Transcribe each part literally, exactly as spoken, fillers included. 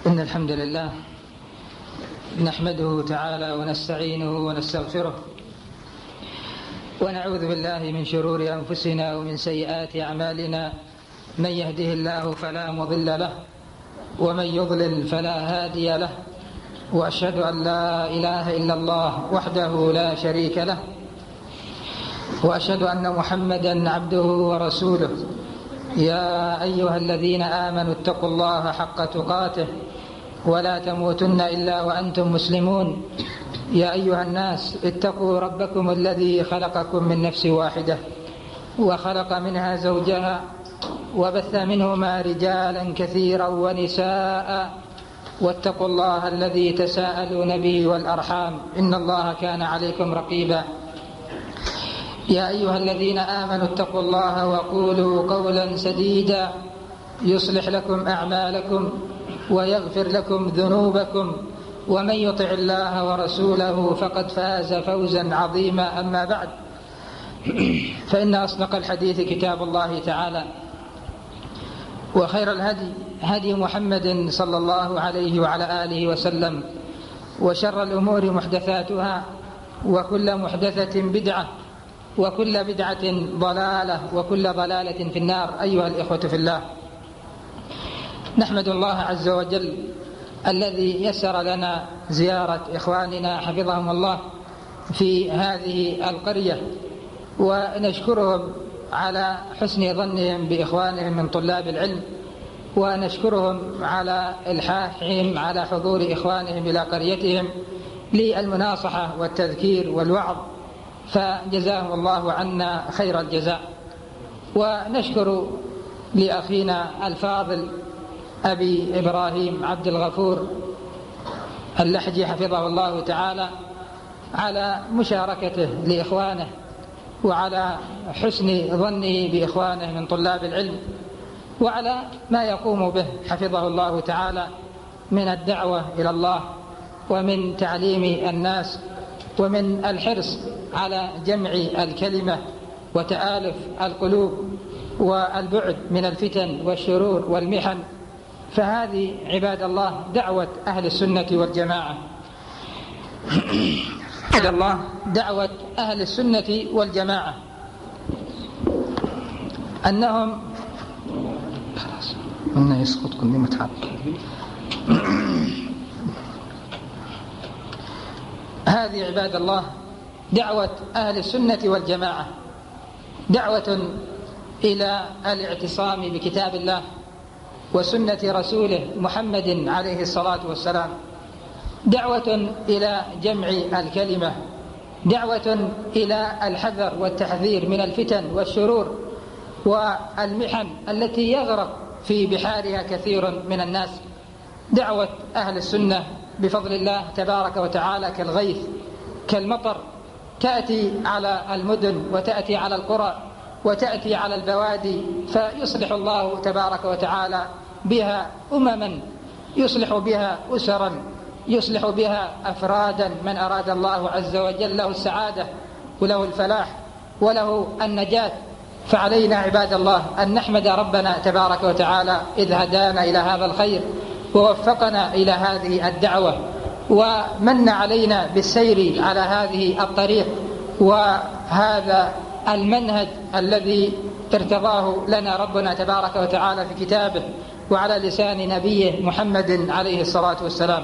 إن الحمد لله نحمده تعالى ونستعينه ونستغفره ونعوذ بالله من شرور أنفسنا ومن سيئات أعمالنا. من يهده الله فلا مضل له ومن يضلل فلا هادي له، وأشهد أن لا إله إلا الله وحده لا شريك له، وأشهد أن محمدا عبده ورسوله. يا أيها الذين آمنوا اتقوا الله حق تقاته ولا تموتن إلا وأنتم مسلمون. يا أيها الناس اتقوا ربكم الذي خلقكم من نفس واحدة وخلق منها زوجها وبث منهما رجالا كثيرا ونساء، واتقوا الله الذي تساءلون به والأرحام إن الله كان عليكم رقيبا. يا أيها الذين آمنوا اتقوا الله وقولوا قولا سديدا يصلح لكم أعمالكم ويغفر لكم ذنوبكم، ومن يطع الله ورسوله فقد فاز فوزا عظيما. أما بعد، فإن أصدق الحديث كتاب الله تعالى، وخير الهدي هدي محمد صلى الله عليه وعلى آله وسلم، وشر الأمور محدثاتها، وكل محدثة بدعة، وكل بدعة ضلالة، وكل ضلالة في النار. أيها الإخوة في الله، نحمد الله عز وجل الذي يسر لنا زيارة إخواننا حفظهم الله في هذه القرية، ونشكرهم على حسن ظنهم بإخوانهم من طلاب العلم، ونشكرهم على إلحاحهم على حضور إخوانهم إلى قريتهم للمناصحة والتذكير والوعظ، فجزاهم الله عنا خير الجزاء. ونشكر لأخينا الفاضل أبي إبراهيم عبد الغفور اللحجي حفظه الله تعالى على مشاركته لإخوانه، وعلى حسن ظنه بإخوانه من طلاب العلم، وعلى ما يقوم به حفظه الله تعالى من الدعوة إلى الله، ومن تعليم الناس، ومن الحرص على جمع الكلمة وتآلف القلوب والبعد من الفتن والشرور والمحن. فهذه عباد الله دعوة أهل السنة والجماعة عباد الله دعوة أهل السنة والجماعة أنهم خلاص قلنا يسقط كل متحرك. هذه عباد الله دعوة أهل السنة والجماعة، دعوة إلى الاعتصام بكتاب الله وسنة رسوله محمد عليه الصلاة والسلام، دعوة إلى جمع الكلمة، دعوة إلى الحذر والتحذير من الفتن والشرور والمحن التي يغرق في بحارها كثير من الناس. دعوة أهل السنة بفضل الله تبارك وتعالى كالغيث كالمطر، تأتي على المدن وتأتي على القرى وتأتي على البوادي، فيصلح الله تبارك وتعالى بها أمما، يصلح بها أسرا، يصلح بها أفرادا من أراد الله عز وجل له السعادة وله الفلاح وله النجاة. فعلينا عباد الله أن نحمد ربنا تبارك وتعالى إذ هدانا إلى هذا الخير ووفقنا إلى هذه الدعوة، ومن علينا بالسير على هذه الطريق وهذا المنهج الذي ارتضاه لنا ربنا تبارك وتعالى في كتابه وعلى لسان نبيه محمد عليه الصلاة والسلام.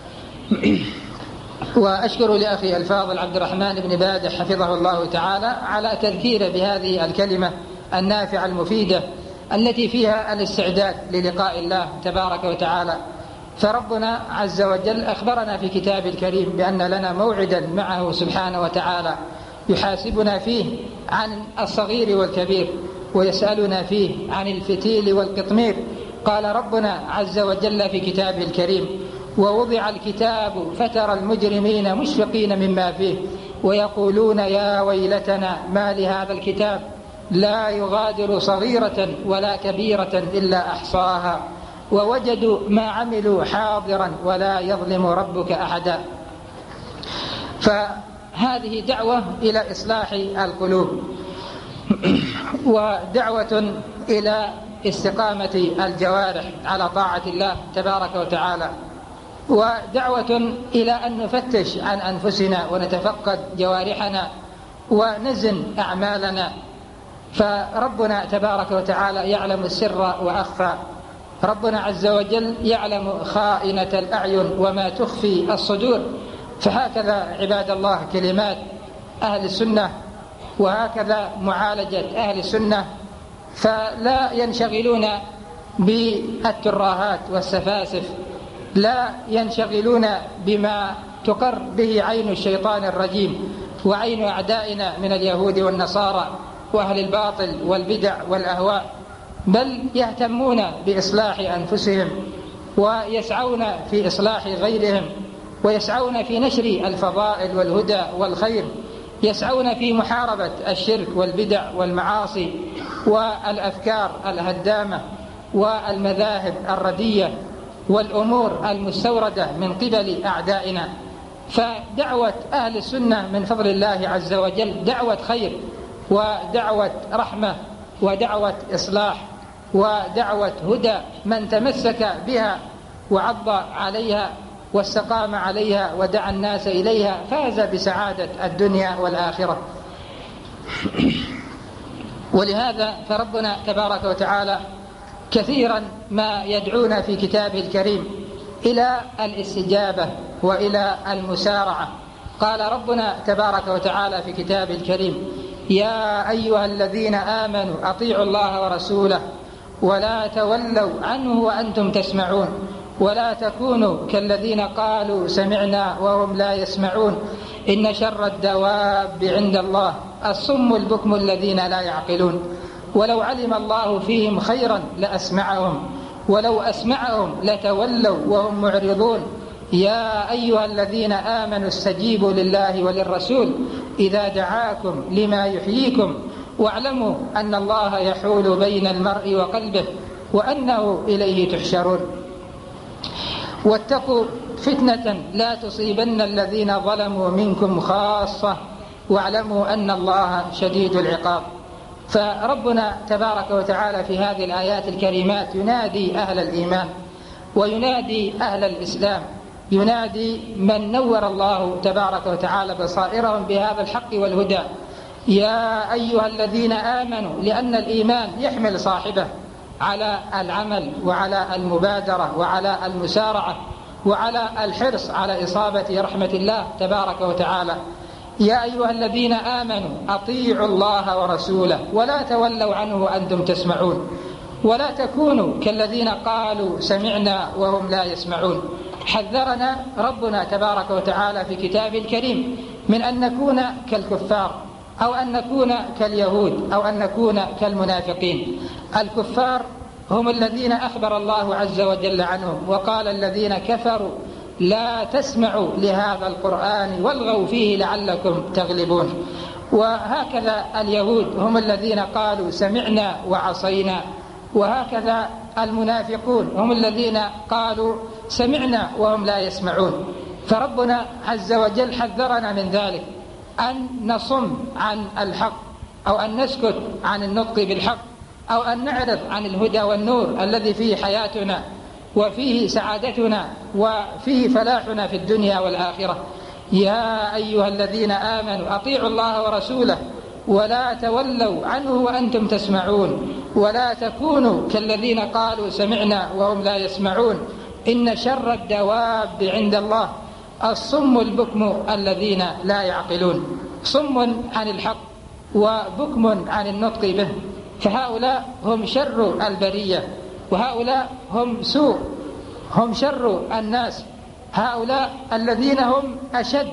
وأشكر لأخي الفاضل عبد الرحمن بن بادح حفظه الله تعالى على تذكير بهذه الكلمة النافعة المفيدة التي فيها الاستعداد للقاء الله تبارك وتعالى. فربنا عز وجل أخبرنا في كتاب الكريم بأن لنا موعدا معه سبحانه وتعالى يحاسبنا فيه عن الصغير والكبير، ويسألنا فيه عن الفتيل والقطمير. قال ربنا عز وجل في كتابه الكريم: ووضع الكتاب فترى المجرمين مشفقين مما فيه ويقولون يا ويلتنا ما لهذا الكتاب لا يغادر صغيرة ولا كبيرة إلا أحصاها ووجدوا ما عملوا حاضرا ولا يظلم ربك أحدا. فهذه دعوة إلى إصلاح القلوب، ودعوة إلى استقامة الجوارح على طاعة الله تبارك وتعالى، ودعوة إلى أن نفتش عن أنفسنا ونتفقد جوارحنا ونزن أعمالنا، فربنا تبارك وتعالى يعلم السر وأخفى. ربنا عز وجل يعلم خائنة الأعين وما تخفي الصدور. فهكذا عباد الله كلمات أهل السنة، وهكذا معالجة أهل السنة، فلا ينشغلون بالترهات والسفاسف، لا ينشغلون بما تقر به عين الشيطان الرجيم وعين أعدائنا من اليهود والنصارى وأهل الباطل والبدع والأهواء، بل يهتمون بإصلاح أنفسهم ويسعون في إصلاح غيرهم، ويسعون في نشر الفضائل والهدى والخير، يسعون في محاربة الشرك والبدع والمعاصي والأفكار الهدامة والمذاهب الردية والأمور المستوردة من قبل أعدائنا. فدعوة أهل السنة من فضل الله عز وجل دعوة خير ودعوة رحمة ودعوة إصلاح ودعوة هدى. من تمسك بها وعض عليها واستقام عليها ودعا الناس إليها فاز بسعادة الدنيا والآخرة. ولهذا فربنا تبارك وتعالى كثيرا ما يدعونا في كتابه الكريم إلى الاستجابة وإلى المسارعة. قال ربنا تبارك وتعالى في كتابه الكريم: يا أيها الذين آمنوا أطيعوا الله ورسوله ولا تولوا عنه وأنتم تسمعون ولا تكونوا كالذين قالوا سمعنا وهم لا يسمعون إن شر الدواب عند الله الصم البكم الذين لا يعقلون ولو علم الله فيهم خيرا لأسمعهم ولو أسمعهم لتولوا وهم معرضون يا أيها الذين آمنوا استجيبوا لله وللرسول إذا دعاكم لما يحييكم واعلموا أن الله يحول بين المرء وقلبه وأنه إليه تحشرون واتقوا فتنة لا تصيبن الذين ظلموا منكم خاصة واعلموا أن الله شديد العقاب. فربنا تبارك وتعالى في هذه الآيات الكريمات ينادي أهل الإيمان وينادي أهل الإسلام، ينادي من نور الله تبارك وتعالى بصائرهم بهذا الحق والهدى: يا أيها الذين آمنوا، لأن الإيمان يحمل صاحبه على العمل وعلى المبادرة وعلى المسارعة وعلى الحرص على إصابة رحمة الله تبارك وتعالى. يا أيها الذين آمنوا أطيعوا الله ورسوله ولا تولوا عنه وأنتم تسمعون ولا تكونوا كالذين قالوا سمعنا وهم لا يسمعون. حذرنا ربنا تبارك وتعالى في كتابه الكريم من أن نكون كالكفار أو أن نكون كاليهود أو أن نكون كالمنافقين. الكفار هم الذين أخبر الله عز وجل عنهم وقال: الذين كفروا لا تسمعوا لهذا القرآن والغوا فيه لعلكم تغلبون. وهكذا اليهود هم الذين قالوا سمعنا وعصينا، وهكذا المنافقون هم الذين قالوا سمعنا وهم لا يسمعون. فربنا عز وجل حذرنا من ذلك، أن نصم عن الحق أو أن نسكت عن النطق بالحق أو أن نعرض عن الهدى والنور الذي فيه حياتنا وفيه سعادتنا وفيه فلاحنا في الدنيا والآخرة. يا أيها الذين آمنوا أطيعوا الله ورسوله ولا تولوا عنه وأنتم تسمعون ولا تكونوا كالذين قالوا سمعنا وهم لا يسمعون إن شر الدواب عند الله الصم البكم الذين لا يعقلون. صم عن الحق وبكم عن النطق به، فهؤلاء هم شر البرية، وهؤلاء هم سوء، هم شر الناس، هؤلاء الذين هم أشد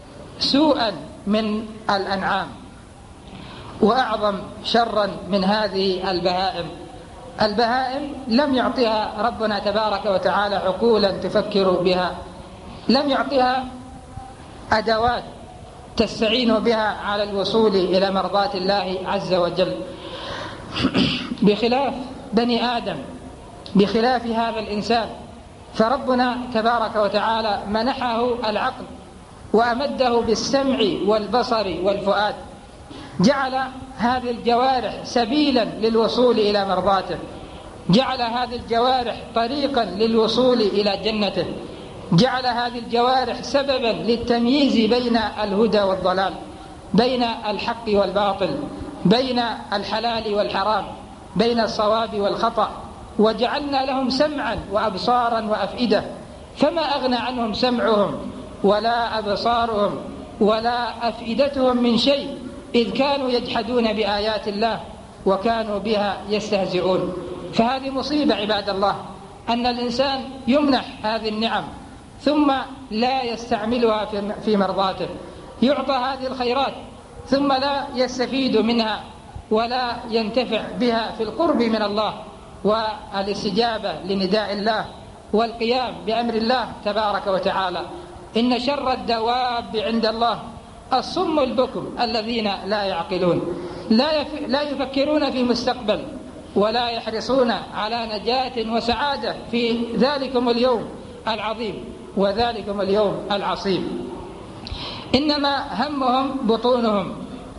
سوءا من الأنعام وأعظم شرا من هذه البهائم. البهائم لم يعطيها ربنا تبارك وتعالى عقولا تفكر بها، لم يعطيها أدوات تستعين بها على الوصول إلى مرضاة الله عز وجل، بخلاف بني آدم، بخلاف هذا الإنسان. فربنا تبارك وتعالى منحه العقل وأمده بالسمع والبصر والفؤاد، جعل هذه الجوارح سبيلا للوصول إلى مرضاته، جعل هذه الجوارح طريقا للوصول إلى جنته، جعل هذه الجوارح سببا للتمييز بين الهدى والضلال، بين الحق والباطل، بين الحلال والحرام، بين الصواب والخطأ. وجعلنا لهم سمعا وأبصارا وأفئدة، فما أغنى عنهم سمعهم ولا أبصارهم ولا أفئدتهم من شيء، إذ كانوا يجحدون بآيات الله وكانوا بها يستهزئون. فهذه مصيبة عباد الله، أن الإنسان يمنح هذه النعم ثم لا يستعملها في مرضاته، يعطى هذه الخيرات ثم لا يستفيد منها ولا ينتفع بها في القرب من الله والاستجابة لنداء الله والقيام بأمر الله تبارك وتعالى. إن شر الدواب عند الله الصم البكم الذين لا يعقلون، لا, يف... لا يفكرون في مستقبل ولا يحرصون على نجاة وسعادة في ذلكم اليوم العظيم وذلكم اليوم العصيب. إنما همهم بطونهم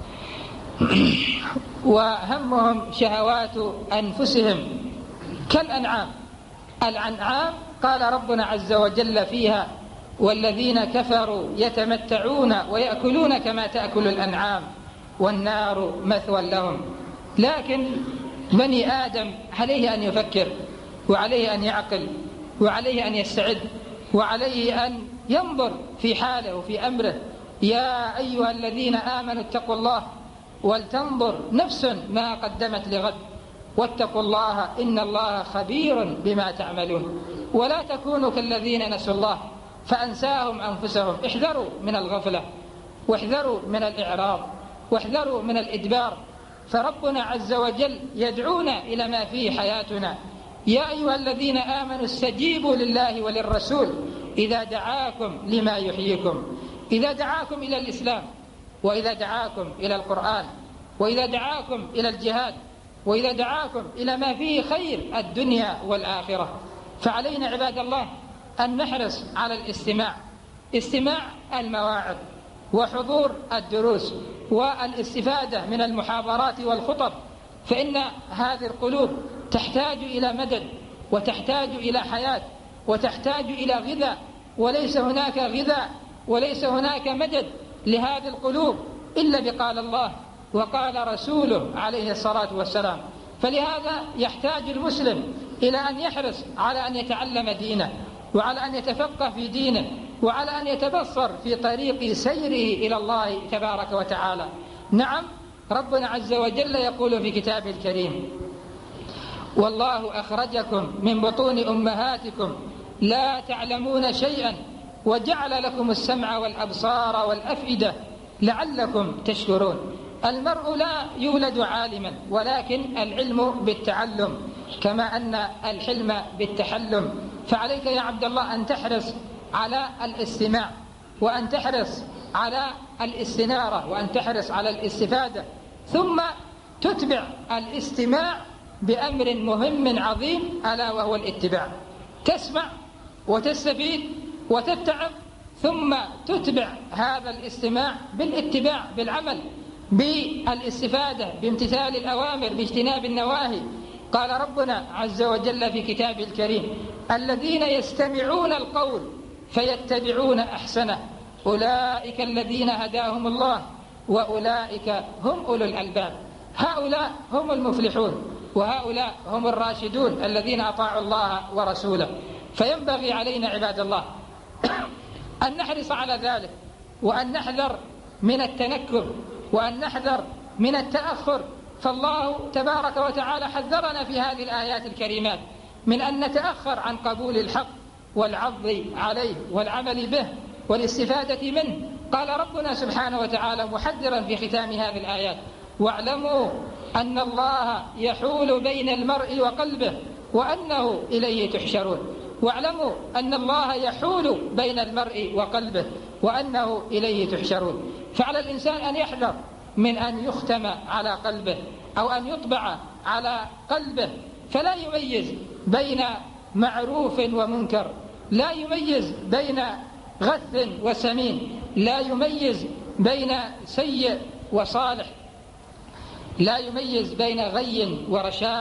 وهمهم شهوات أنفسهم كالأنعام. الأنعام قال ربنا عز وجل فيها: والذين كفروا يتمتعون ويأكلون كما تأكل الأنعام والنار مثوى لهم. لكن بني آدم عليه أن يفكر، وعليه أن يعقل، وعليه أن يستعد، وعليه أن ينظر في حاله وفي أمره. يا أيها الذين آمنوا اتقوا الله ولتنظر نفس ما قدمت لغد واتقوا الله إن الله خبير بما تعملون. ولا تكونوا كالذين نسوا الله فأنساهم أنفسهم. احذروا من الغفلة، واحذروا من الإعراض، واحذروا من الإدبار، فربنا عز وجل يدعونا إلى ما فيه حياتنا. يا أيها الذين آمنوا استجيبوا لله وللرسول إذا دعاكم لما يحييكم، إذا دعاكم إلى الإسلام، وإذا دعاكم إلى القرآن، وإذا دعاكم إلى الجهاد، وإذا دعاكم إلى ما فيه خير الدنيا والآخرة. فعلينا عباد الله أن نحرص على الاستماع، استماع المواعظ وحضور الدروس والاستفادة من المحاضرات والخطب، فإن هذه القلوب تحتاج إلى مدد، وتحتاج إلى حياة، وتحتاج إلى غذاء، وليس هناك غذاء وليس هناك مدد لهذه القلوب إلا بقال الله وقال رسوله عليه الصلاة والسلام. فلهذا يحتاج المسلم إلى أن يحرص على أن يتعلم دينه، وعلى أن يتفقه في دينه، وعلى أن يتبصر في طريق سيره إلى الله تبارك وتعالى. نعم، ربنا عز وجل يقول في كتابه الكريم: والله أخرجكم من بطون أمهاتكم لا تعلمون شيئا وجعل لكم السمع والأبصار والأفئدة لعلكم تشكرون. المرء لا يولد عالما، ولكن العلم بالتعلم، كما أن الحلم بالتحلم. فعليك يا عبد الله أن تحرص على الاستماع، وأن تحرص على الاستنارة، وأن تحرص على الاستفادة، ثم تتبع الاستماع بأمر مهم عظيم ألا وهو الاتباع. تسمع وتستفيد وتتعب، ثم تتبع هذا الاستماع بالاتباع، بالعمل، بالاستفادة، بامتثال الأوامر، باجتناب النواهي. قال ربنا عز وجل في كتابه الكريم: الذين يستمعون القول فيتبعون أحسنه أولئك الذين هداهم الله وأولئك هم أولو الألباب. هؤلاء هم المفلحون، وهؤلاء هم الراشدون الذين أطاعوا الله ورسوله. فينبغي علينا عباد الله أن نحرص على ذلك، وأن نحذر من التنكر، وأن نحذر من التأخر. فالله تبارك وتعالى حذرنا في هذه الآيات الكريمات من أن نتأخر عن قبول الحق والعض عليه والعمل به والاستفادة منه. قال ربنا سبحانه وتعالى محذرا في ختام هذه الآيات: واعلموا أن الله يحول بين المرء وقلبه وأنه إليه تحشرون. واعلموا أن الله يحول بين المرء وقلبه وأنه إليه تحشرون. فعلى الإنسان أن يحذر من أن يختم على قلبه أو أن يطبع على قلبه، فلا يميز بين معروف ومنكر، لا يميز بين غث وسمين، لا يميز بين سيء وصالح، لا يميز بين غي ورشاد،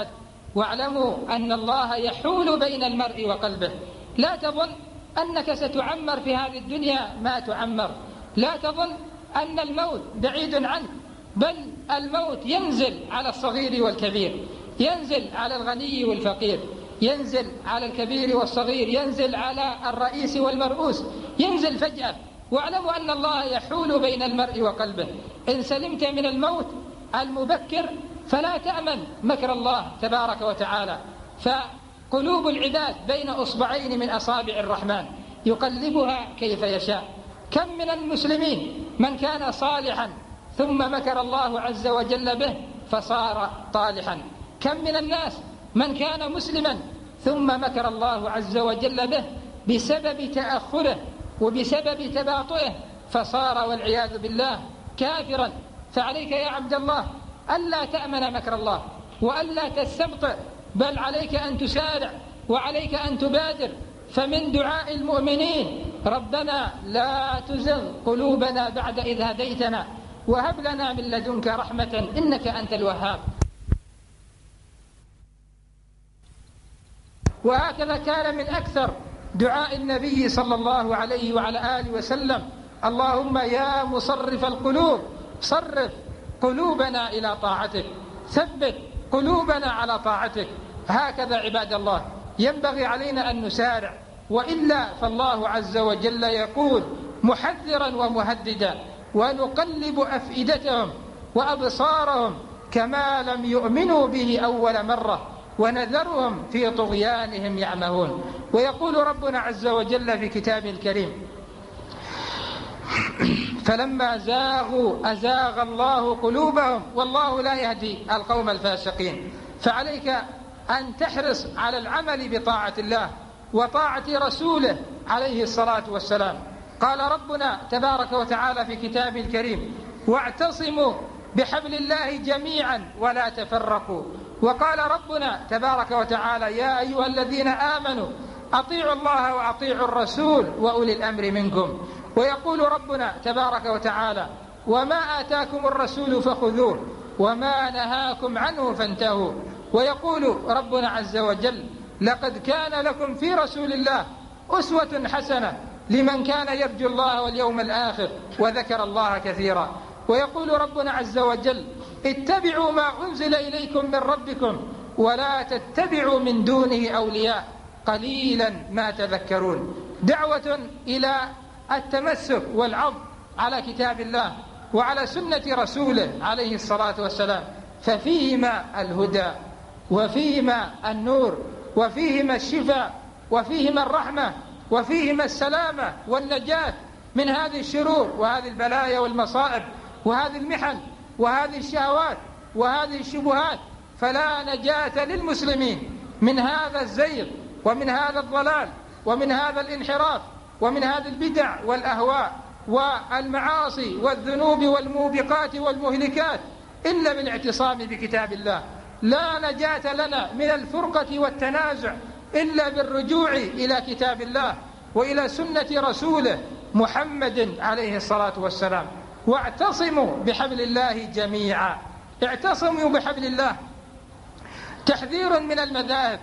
واعلموا أن الله يحول بين المرء وقلبه. لا تظن أنك ستعمر في هذه الدنيا ما تعمر، لا تظن أن الموت بعيد عنك، بل الموت ينزل على الصغير والكبير، ينزل على الغني والفقير، ينزل على الكبير والصغير، ينزل على الرئيس والمرؤوس، ينزل فجأة. واعلموا أن الله يحول بين المرء وقلبه. إن سلمت من الموت المبكر فلا تأمن مكر الله تبارك وتعالى، فقلوب العباد بين أصبعين من أصابع الرحمن يقلبها كيف يشاء. كم من المسلمين من كان صالحا ثم مكر الله عز وجل به فصار طالحا. كم من الناس من كان مسلما ثم مكر الله عز وجل به بسبب تأخره وبسبب تباطؤه فصار والعياذ بالله كافرا. فعليك يا عبد الله ألا تأمن مكر الله وألا تستبطئ، بل عليك أن تسارع وعليك أن تبادر. فمن دعاء المؤمنين ربنا لا تزغ قلوبنا بعد إذ هديتنا وهب لنا من لدنك رحمة إنك أنت الوهاب. وهكذا كان من أكثر دعاء النبي صلى الله عليه وعلى آله وسلم: اللهم يا مصرف القلوب صرف قلوبنا إلى طاعتك، ثبت قلوبنا على طاعتك. هكذا عباد الله ينبغي علينا أن نسارع، وإلا فالله عز وجل يقول محذرا ومهددا: ونقلب أفئدتهم وأبصارهم كما لم يؤمنوا به أول مرة ونذرهم في طغيانهم يعمهون. ويقول ربنا عز وجل في كتابه الكريم: فلما زاغوا أزاغ الله قلوبهم والله لا يهدي القوم الفاسقين. فعليك أن تحرص على العمل بطاعة الله وطاعة رسوله عليه الصلاة والسلام. قال ربنا تبارك وتعالى في كتابه الكريم: واعتصموا بحبل الله جميعا ولا تفرقوا. وقال ربنا تبارك وتعالى: يا أيها الذين آمنوا أطيعوا الله وأطيعوا الرسول وأولي الأمر منكم. ويقول ربنا تبارك وتعالى: وما آتاكم الرسول فخذوه وما نهاكم عنه فانتهوا. ويقول ربنا عز وجل: لقد كان لكم في رسول الله أسوة حسنة لمن كان يرجو الله واليوم الآخر وذكر الله كثيرا. ويقول ربنا عز وجل: اتبعوا ما أنزل إليكم من ربكم ولا تتبعوا من دونه أولياء قليلا ما تذكرون. دعوة إلى التمسك والعض على كتاب الله وعلى سنة رسوله عليه الصلاة والسلام، ففيهما الهدى وفيهما النور وفيهما الشفاء وفيهما الرحمة وفيهما السلامة والنجاة من هذه الشرور وهذه البلايا والمصائب وهذه المحن وهذه الشهوات وهذه الشبهات. فلا نجاة للمسلمين من هذا الزيغ ومن هذا الضلال ومن هذا الانحراف ومن هذه البدع والأهواء والمعاصي والذنوب والموبقات والمهلكات إلا بالاعتصام بكتاب الله. لا نجاة لنا من الفرقة والتنازع إلا بالرجوع إلى كتاب الله وإلى سنة رسوله محمد عليه الصلاة والسلام. واعتصموا بحبل الله جميعا. اعتصموا بحبل الله تحذير من المذاهب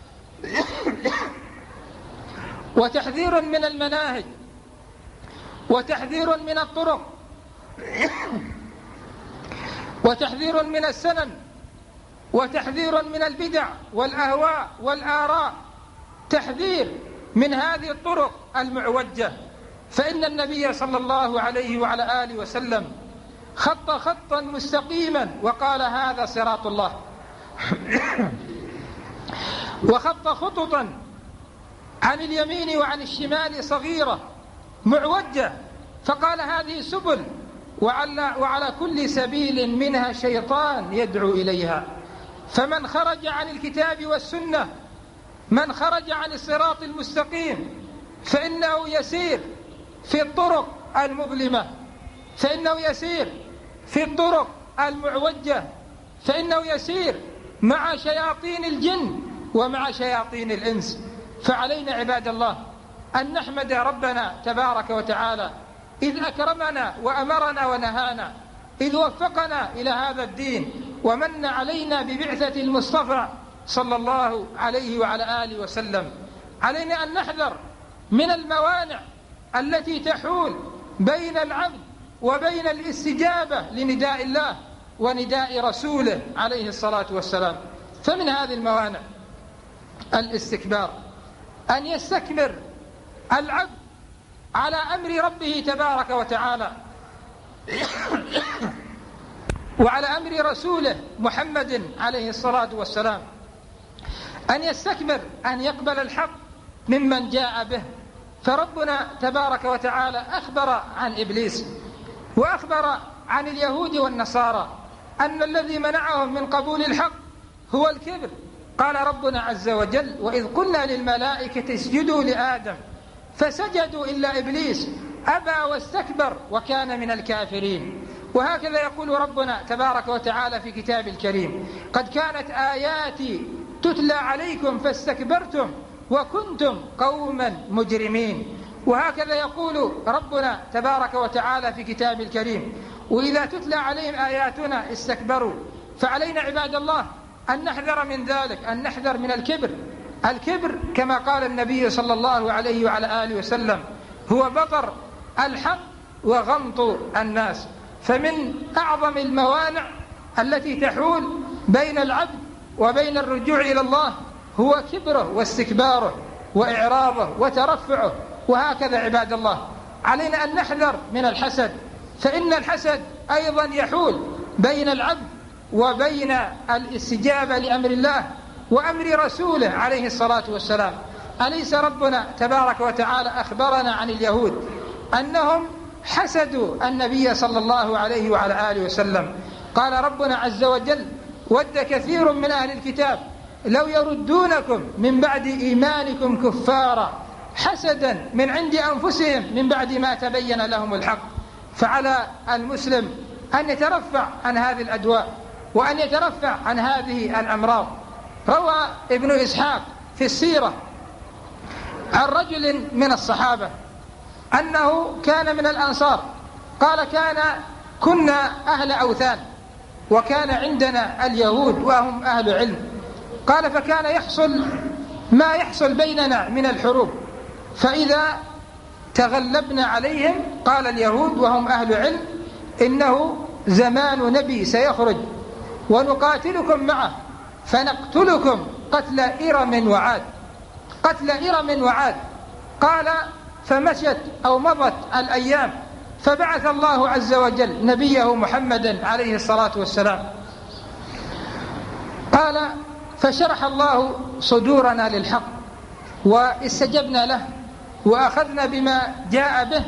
وتحذير من المناهج وتحذير من الطرق وتحذير من السنن وتحذير من البدع والأهواء والآراء، تحذير من هذه الطرق المعوجة. فإن النبي صلى الله عليه وعلى آله وسلم خط خطا مستقيما وقال: هذا صراط الله، وخط خططا عن اليمين وعن الشمال صغيرة معوجة فقال: هذه سبل وعلى, وعلى كل سبيل منها شيطان يدعو إليها. فمن خرج عن الكتاب والسنة، من خرج عن الصراط المستقيم، فإنه يسير في الطرق المظلمة، فإنه يسير في الطرق المعوجة، فإنه يسير مع شياطين الجن ومع شياطين الإنس. فعلينا عباد الله أن نحمد ربنا تبارك وتعالى إذ أكرمنا وأمرنا ونهانا، إذ وفقنا إلى هذا الدين ومن علينا ببعثة المصطفى صلى الله عليه وعلى آله وسلم. علينا أن نحذر من الموانع التي تحول بين العبد وبين الاستجابة لنداء الله ونداء رسوله عليه الصلاة والسلام. فمن هذه الموانع الاستكبار، أن يستكبر العبد على أمر ربه تبارك وتعالى وعلى أمر رسوله محمد عليه الصلاة والسلام، أن يستكبر أن يقبل الحق ممن جاء به. فربنا تبارك وتعالى أخبر عن إبليس وأخبر عن اليهود والنصارى أن الذي منعهم من قبول الحق هو الكبر. قال ربنا عز وجل: وإذ قلنا للملائكة اسجدوا لآدم فسجدوا إلا إبليس أبى واستكبر وكان من الكافرين. وهكذا يقول ربنا تبارك وتعالى في كتاب الكريم: قد كانت آياتي تتلى عليكم فاستكبرتم وكنتم قوما مجرمين. وهكذا يقول ربنا تبارك وتعالى في كتاب الكريم: وإذا تتلى عليهم آياتنا استكبروا. فعلينا عباد الله أن نحذر من ذلك، أن نحذر من الكبر. الكبر كما قال النبي صلى الله عليه وعلى آله وسلم هو بطر الحق وغمط الناس. فمن أعظم الموانع التي تحول بين العبد وبين الرجوع إلى الله هو كبره واستكباره وإعراضه وترفعه. وهكذا عباد الله علينا أن نحذر من الحسد، فإن الحسد أيضا يحول بين العبد وبين الاستجابة لأمر الله وأمر رسوله عليه الصلاة والسلام. أليس ربنا تبارك وتعالى أخبرنا عن اليهود أنهم حسدوا النبي صلى الله عليه وعلى آله وسلم؟ قال ربنا عز وجل: ود كثير من أهل الكتاب لو يردونكم من بعد إيمانكم كفارا حسدا من عند أنفسهم من بعد ما تبين لهم الحق. فعلى المسلم أن يترفع عن هذه الأدواء وأن يترفع عن هذه الأمراض. روى ابن إسحاق في السيرة عن رجل من الصحابة أنه كان من الأنصار، قال: كان كنا أهل أوثان وكان عندنا اليهود وهم أهل علم. قال: فكان يحصل ما يحصل بيننا من الحروب، فإذا تغلبنا عليهم قال اليهود وهم أهل علم: إنه زمان نبي سيخرج ونقاتلكم معه فنقتلكم قتل إرم وعاد قتل إرم وعاد. قال: فمشت أو مضت الأيام فبعث الله عز وجل نبيه محمدا عليه الصلاة والسلام. قال: فشرح الله صدورنا للحق واستجبنا له وأخذنا بما جاء به.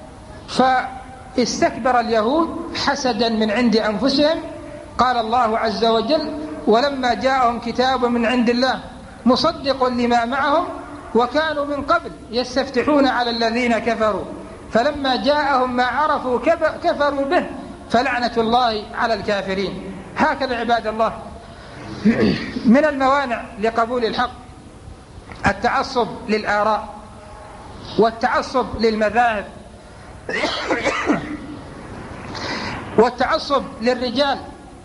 فاستكبر اليهود حسدا من عند أنفسهم. قال الله عز وجل: ولما جاءهم كتاب من عند الله مصدق لما معهم وكانوا من قبل يستفتحون على الذين كفروا فلما جاءهم ما عرفوا كفروا به فلعنة الله على الكافرين. هكذا عباد الله من الموانع لقبول الحق التعصب للآراء والتعصب للمذاهب والتعصب للرجال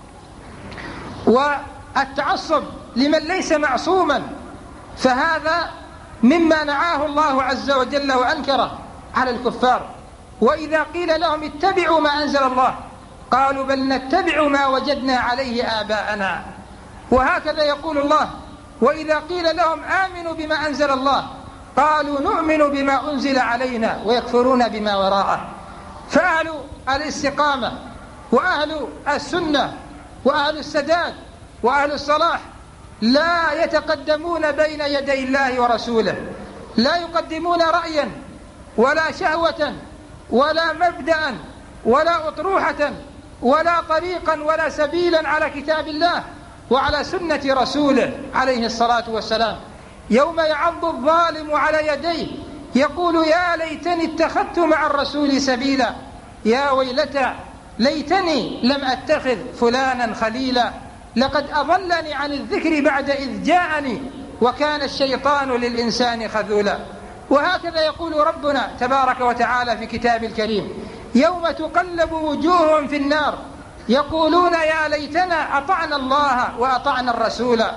والتعصب لمن ليس معصوما، فهذا مما نعاه الله عز وجل وأنكره على الكفار. وإذا قيل لهم اتبعوا ما أنزل الله قالوا بل نتبع ما وجدنا عليه آباءنا. وهكذا يقول الله: وإذا قيل لهم آمنوا بما أنزل الله قالوا نؤمن بما أنزل علينا ويكفرون بما وراءه. فأهل الاستقامة وأهل السنة وأهل السداد وأهل الصلاح لا يتقدمون بين يدي الله ورسوله، لا يقدمون رأيا ولا شهوة ولا مبدأ ولا أطروحة ولا طريقا ولا سبيلا على كتاب الله وعلى سنة رسوله عليه الصلاة والسلام. يوم يعض الظالم على يديه يقول: يا ليتني اتخذت مع الرسول سبيلا، يا ويلتى ليتني لم أتخذ فلانا خليلا، لقد أضلني عن الذكر بعد إذ جاءني وكان الشيطان للإنسان خذولا. وهكذا يقول ربنا تبارك وتعالى في كتاب الكريم: يوم تقلب وجوههم في النار يقولون يا ليتنا أطعنا الله وأطعنا الرسول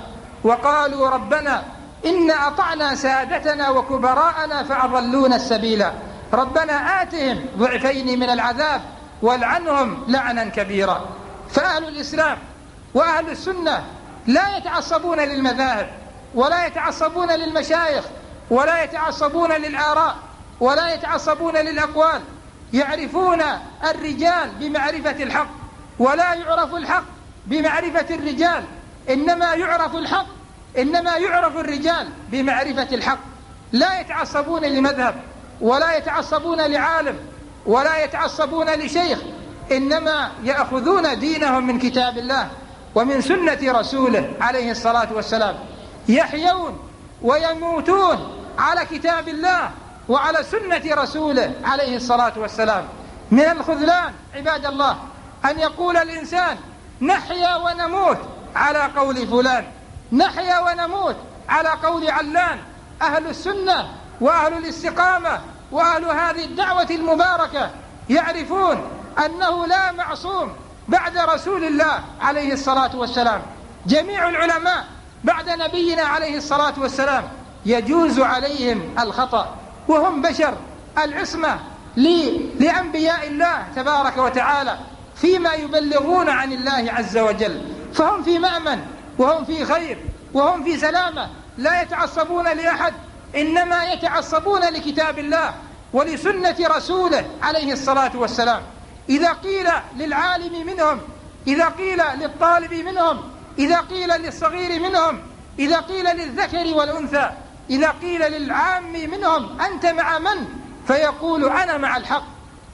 وقالوا ربنا إنا أطعنا سادتنا وكبراءنا فأضلونا السبيل ربنا آتهم ضعفين من العذاب والعنهم لعنا كبيرا. فأهل الإسلام وأهل السنة لا يتعصبون للمذاهب ولا يتعصبون للمشايخ ولا يتعصبون للآراء ولا يتعصبون للأقوال، يعرفون الرجال بمعرفة الحق، ولا يعرف الحق بمعرفة الرجال، إنما يعرف الحق إنما يعرف الرجال بمعرفة الحق. لا يتعصبون لمذهب ولا يتعصبون لعالم ولا يتعصبون لشيخ، إنما يأخذون دينهم من كتاب الله ومن سنة رسوله عليه الصلاة والسلام، يحيون ويموتون على كتاب الله وعلى سنة رسوله عليه الصلاة والسلام. من الخذلان عباد الله أن يقول الإنسان نحيا ونموت على قول فلان، نحيا ونموت على قول علان. أهل السنة وأهل الاستقامة وأهل هذه الدعوة المباركة يعرفون أنه لا معصوم بعد رسول الله عليه الصلاة والسلام. جميع العلماء بعد نبينا عليه الصلاة والسلام يجوز عليهم الخطأ، وهم بشر. العصمة لأنبياء الله تبارك وتعالى فيما يبلغون عن الله عز وجل، فهم في مأمن وهم في خير وهم في سلامة، لا يتعصبون لأحد، إنما يتعصبون لكتاب الله ولسنة رسوله عليه الصلاة والسلام. إذا قيل للعالم منهم، إذا قيل للطالب منهم، إذا قيل للصغير منهم، إذا قيل للذكر والأنثى، إذا قيل للعام منهم أنت مع من؟ فيقول أنا مع الحق.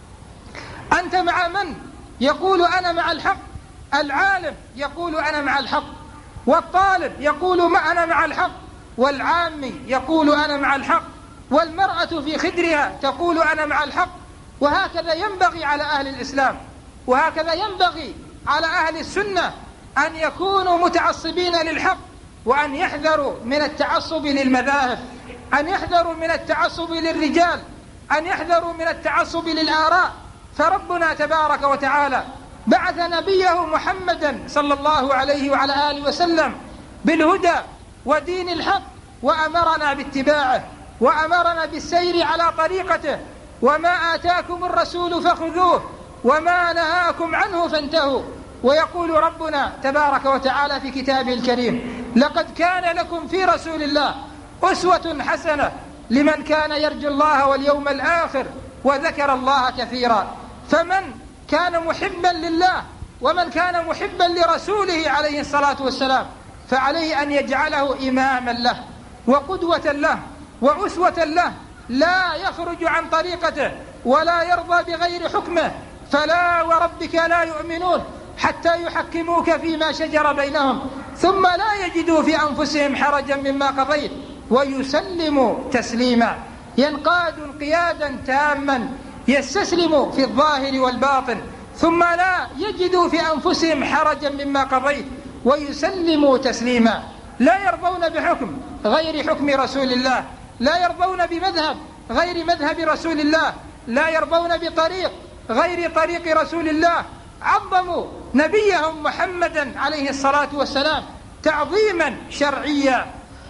أنت مع من؟ يقول أنا مع الحق. العالم يقول أنا مع الحق، والطالب يقول ما أنا مع الحق، والعامي يقول أنا مع الحق، والمرأة في خدرها تقول أنا مع الحق. وهكذا ينبغي على أهل الإسلام، وهكذا ينبغي على أهل السنة أن يكونوا متعصبين للحق، وأن يحذروا من التعصب للمذاهب، أن يحذروا من التعصب للرجال، أن يحذروا من التعصب للآراء. فربنا تبارك وتعالى بعث نبيه محمدا صلى الله عليه وعلى آله وسلم بالهدى ودين الحق، وأمرنا باتباعه، وأمرنا بالسير على طريقته. وما آتاكم الرسول فخذوه وما نهاكم عنه فانتهوا. ويقول ربنا تبارك وتعالى في كتابه الكريم لقد كان لكم في رسول الله أسوة حسنة لمن كان يرجو الله واليوم الآخر وذكر الله كثيرا. فمن كان محبا لله ومن كان محبا لرسوله عليه الصلاة والسلام فعليه أن يجعله إماما له وقدوة له وأسوة له، لا يخرج عن طريقته ولا يرضى بغير حكمه. فلا وربك لا يؤمنون حتى يحكموك فيما شجر بينهم ثم لا يجدوا في أنفسهم حرجا مما قضيت ويسلموا تسليما. ينقاد انقيادا تاما، يستسلم في الظاهر والباطن ثم لا يجدوا في أنفسهم حرجا مما قضيت ويسلموا تسليما. لا يرضون بحكم غير حكم رسول الله، لا يرضون بمذهب غير مذهب رسول الله، لا يرضون بطريق غير طريق رسول الله. عظموا نبيهم محمدا عليه الصلاة والسلام تعظيما شرعيا،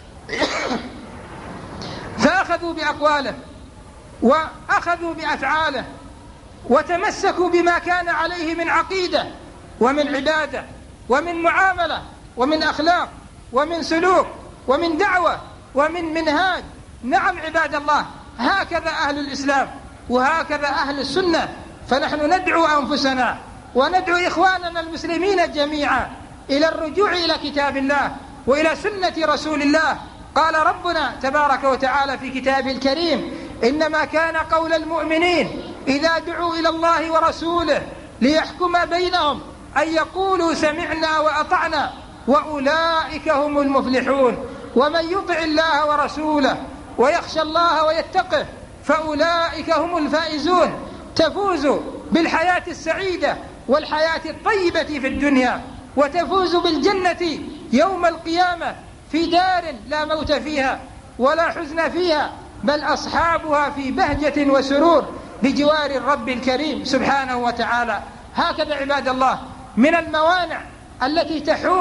فأخذوا بأقواله وأخذوا بأفعاله وتمسكوا بما كان عليه من عقيدة ومن عبادة ومن معاملة ومن أخلاق ومن سلوك ومن دعوة ومن منهاج. نعم عباد الله، هكذا أهل الإسلام وهكذا أهل السنة. فنحن ندعو أنفسنا وندعو إخواننا المسلمين جميعا إلى الرجوع إلى كتاب الله وإلى سنة رسول الله. قال ربنا تبارك وتعالى في كتابه الكريم إنما كان قول المؤمنين إذا دعوا إلى الله ورسوله ليحكم بينهم أن يقولوا سمعنا وأطعنا وأولئك هم المفلحون. ومن يطع الله ورسوله ويخشى الله ويتقه فأولئك هم الفائزون. تفوز بالحياة السعيدة والحياة الطيبة في الدنيا، وتفوز بالجنة يوم القيامة في دار لا موت فيها ولا حزن فيها، بل أصحابها في بهجة وسرور بجوار الرب الكريم سبحانه وتعالى. هكذا عباد الله من الموانع التي تحول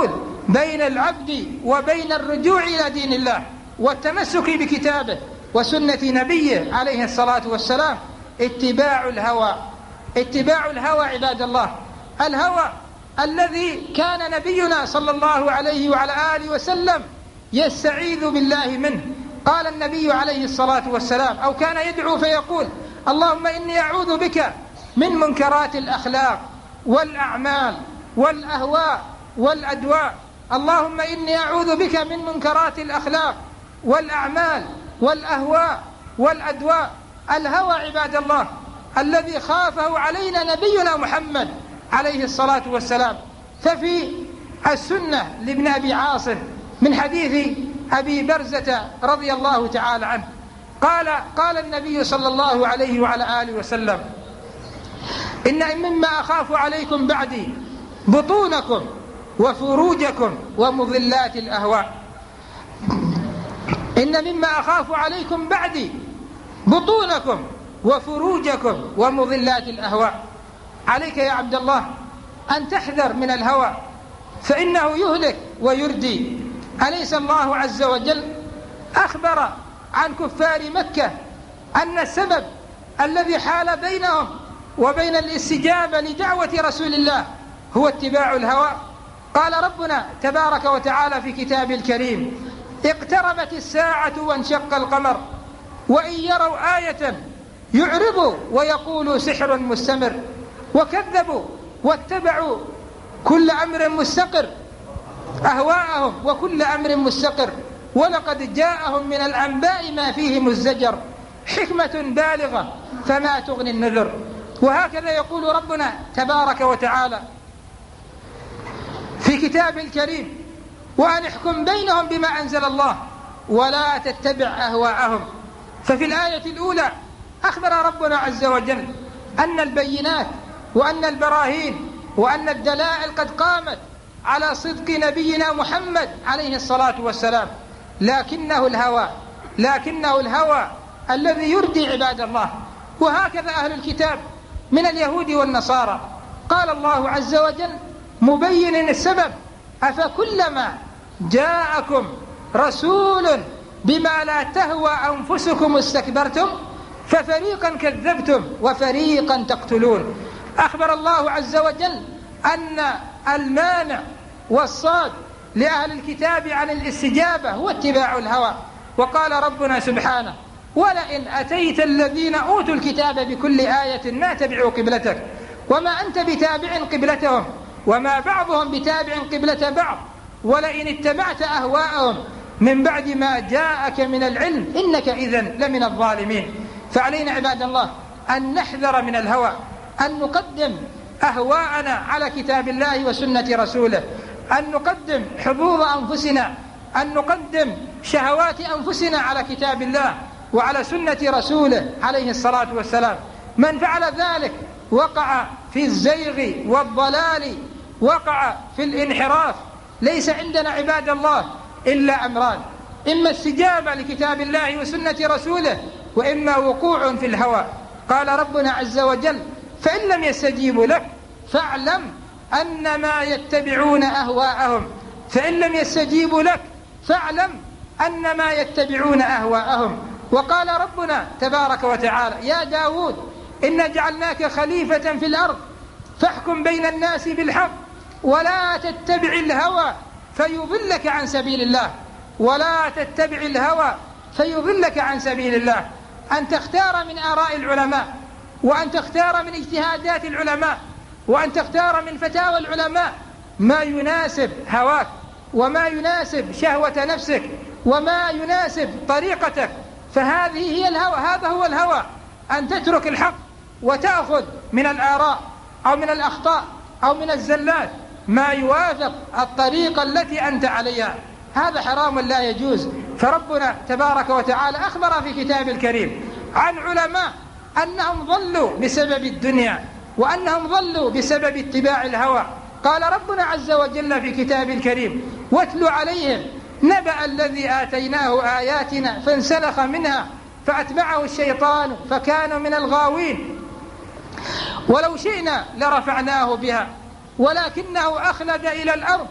بين العبد وبين الرجوع إلى دين الله والتمسك بكتابه وسنة نبيه عليه الصلاة والسلام اتباع الهوى. اتباع الهوى عباد الله، الهوى الذي كان نبينا صلى الله عليه وعلى آله وسلم يستعيذ بالله منه. قال النبي عليه الصلاة والسلام، أو كان يدعو فيقول: اللهم إني أعوذ بك من منكرات الأخلاق والأعمال والأهواء والأدواء. اللهم إني أعوذ بك من منكرات الأخلاق والأعمال والأهواء والأدواء. الهوى عباد الله الذي خافه علينا نبينا محمد عليه الصلاة والسلام. ففي السنة لابن أبي عاصم من حديث أبي برزة رضي الله تعالى عنه قال قال النبي صلى الله عليه وعلى آله وسلم: إن مما أخاف عليكم بعدي بطونكم وفروجكم ومضلات الأهواء. إن مما أخاف عليكم بعدي بطونكم وفروجكم ومضلات الأهواء. عليك يا عبد الله أن تحذر من الهوى، فإنه يهلك ويردي. أليس الله عز وجل أخبر عن كفار مكة أن السبب الذي حال بينهم وبين الاستجابة لدعوة رسول الله هو اتباع الهوى؟ قال ربنا تبارك وتعالى في كتابه الكريم: اقتربت الساعة وانشق القمر وإن يروا آية يعرضوا ويقولوا سحر مستمر وكذبوا واتبعوا كل أمر مستقر أهواءهم وكل أمر مستقر ولقد جاءهم من الأنباء ما فيه مزدجر حكمة بالغة فما تغني النذر. وهكذا يقول ربنا تبارك وتعالى في كتابه الكريم: وأن احكم بينهم بما أنزل الله ولا تتبع أهواءهم. ففي الآية الأولى أخبر ربنا عز وجل أن البينات وأن البراهين وأن الدلائل قد قامت على صدق نبينا محمد عليه الصلاة والسلام، لكنه الهوى لكنه الهوى الذي يردي عباد الله. وهكذا أهل الكتاب من اليهود والنصارى قال الله عز وجل مبين السبب: أفكلما جاءكم رسول بما لا تهوى أنفسكم استكبرتم ففريقا كذبتم وفريقا تقتلون. أخبر الله عز وجل أن المانع والصاد لأهل الكتاب عن الاستجابة هو اتباع الهوى. وقال ربنا سبحانه: ولئن أتيت الذين أوتوا الكتاب بكل آية ما تبعوا قبلتك وما أنت بتابع قبلتهم وما بعضهم بتابع قبلة بعض ولئن اتبعت أهواءهم من بعد ما جاءك من العلم إنك إذن لمن الظالمين. فعلينا عباد الله أن نحذر من الهوى، أن نقدم أهواءنا على كتاب الله وسنة رسوله، أن نقدم حظوظ أنفسنا، أن نقدم شهوات أنفسنا على كتاب الله وعلى سنة رسوله عليه الصلاة والسلام. من فعل ذلك وقع في الزيغ والضلال، وقع في الانحراف. ليس عندنا عباد الله إلا أمران: إما استجابة لكتاب الله وسنة رسوله، وإما وقوع في الهوى. قال ربنا عز وجل: فإن لم يستجيبوا لك فاعلم أنما يتبعون أهواءهم. فإن لم يستجيبوا لك فاعلم أنما يتبعون أهواءهم. وقال ربنا تبارك وتعالى: يا داود إنا جعلناك خليفة في الأرض فاحكم بين الناس بالحق ولا تتبع الهوى فيضلك عن سبيل الله ولا تتبع الهوى فيضلك عن سبيل الله. أن تختار من آراء العلماء، وأن تختار من اجتهادات العلماء، وأن تختار من فتاوى العلماء ما يناسب هواك وما يناسب شهوة نفسك وما يناسب طريقتك. فهذه هي الهوى، هذا هو الهوى، أن تترك الحق وتأخذ من الآراء أو من الأخطاء أو من الزلات ما يوافق الطريقة التي أنت عليها. هذا حرام لا يجوز. فربنا تبارك وتعالى أخبر في كتاب الكريم عن علماء أنهم ضلوا بسبب الدنيا وأنهم ضلوا بسبب اتباع الهوى. قال ربنا عز وجل في كتاب الكريم: واتل عليهم نبأ الذي آتيناه آياتنا فانسلخ منها فأتبعه الشيطان فكان من الغاوين ولو شئنا لرفعناه بها ولكنه أخلد إلى الأرض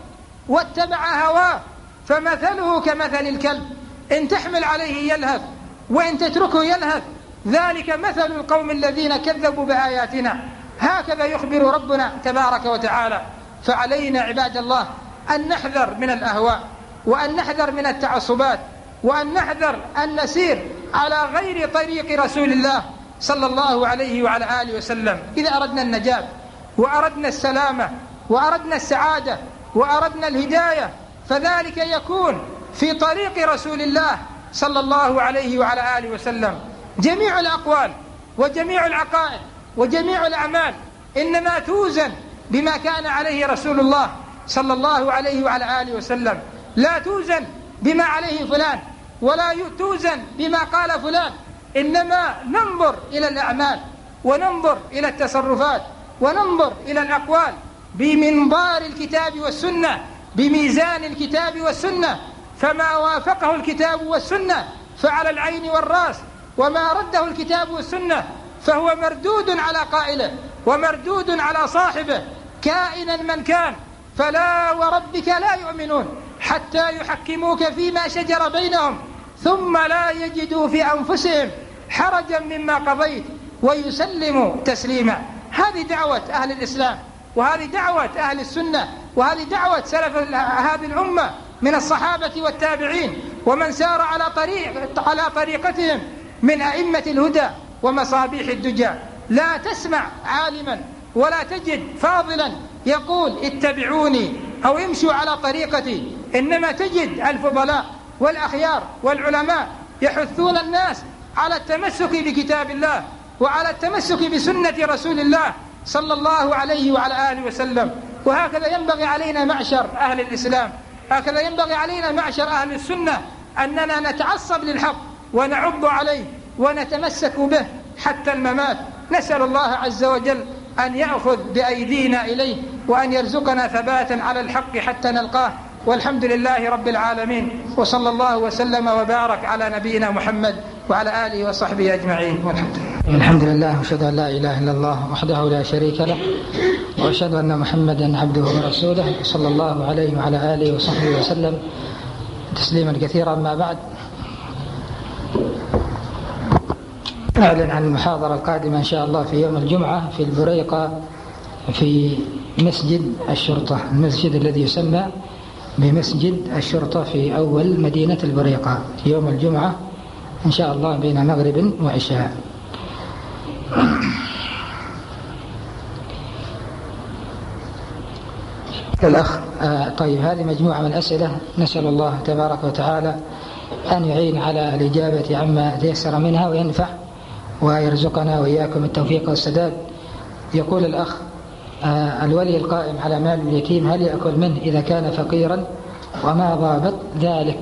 واتبع هواه فمثله كمثل الكلب إن تحمل عليه يلهث وإن تتركه يلهث ذلك مثل القوم الذين كذبوا بآياتنا. هكذا يخبر ربنا تبارك وتعالى. فعلينا عباد الله أن نحذر من الأهواء، وأن نحذر من التعصبات، وأن نحذر أن نسير على غير طريق رسول الله صلى الله عليه وعلى آله وسلم. إذا أردنا النجاة وأردنا السلامة وأردنا السعادة وأردنا الهداية فذلك يكون في طريق رسول الله صلى الله عليه وعلى آله وسلم. جميع الأقوال وجميع العقائد وجميع الأعمال إنما توزن بما كان عليه رسول الله صلى الله عليه وعلى آله وسلم، لا توزن بما عليه فلان ولا توزن بما قال فلان، إنما ننظر إلى الأعمال وننظر إلى التصرفات وننظر إلى الأقوال بمنظار الكتاب والسنة، بميزان الكتاب والسنة. فما وافقه الكتاب والسنة فعلى العين والرأس، وما رده الكتاب والسنة فهو مردود على قائله ومردود على صاحبه كائنا من كان. فلا وربك لا يؤمنون حتى يحكموك فيما شجر بينهم ثم لا يجدوا في أنفسهم حرجا مما قضيت ويسلموا تسليما. هذه دعوة أهل الإسلام، وهذه دعوة أهل السنة، وهذه دعوة سلف هذه الأمة من الصحابة والتابعين ومن سار على طريق على طريقتهم من أئمة الهدى ومصابيح الدجى. لا تسمع عالما ولا تجد فاضلا يقول اتبعوني أو امشوا على طريقتي، إنما تجد الفضلاء والأخيار والعلماء يحثون الناس على التمسك بكتاب الله وعلى التمسك بسنة رسول الله صلى الله عليه وعلى آله وسلم. وهكذا ينبغي علينا معشر أهل الإسلام، هكذا ينبغي علينا معشر أهل السنة أننا نتعصب للحق ونعض عليه ونتمسك به حتى الممات. نسأل الله عز وجل أن يأخذ بأيدينا إليه وأن يرزقنا ثباتا على الحق حتى نلقاه، والحمد لله رب العالمين، وصلى الله وسلم وبارك على نبينا محمد وعلى آله وصحبه أجمعين، والحمد لله. الحمد لله، وأشهد أن لا إله إلا الله وحده لا شريك له، وأشهد أن محمدا عبده ورسوله صلى الله عليه وعلى آله وصحبه وسلم تسليما كثيرا. ما بعد، أعلن عن المحاضرة القادمة إن شاء الله في يوم الجمعة في البريقة في مسجد الشرطة، المسجد الذي يسمى بمسجد الشرطة في أول مدينة البريقة يوم الجمعة إن شاء الله بين مغرب وعشاء. الأخ آه طيب، هذه مجموعة من الأسئلة، نسأل الله تبارك وتعالى أن يعين على الإجابة عما تيسر منها وينفع ويرزقنا وإياكم التوفيق والسداد. يقول الأخ آه الولي القائم على مال اليتيم هل يأكل منه إذا كان فقيرا، وما ضابط ذلك؟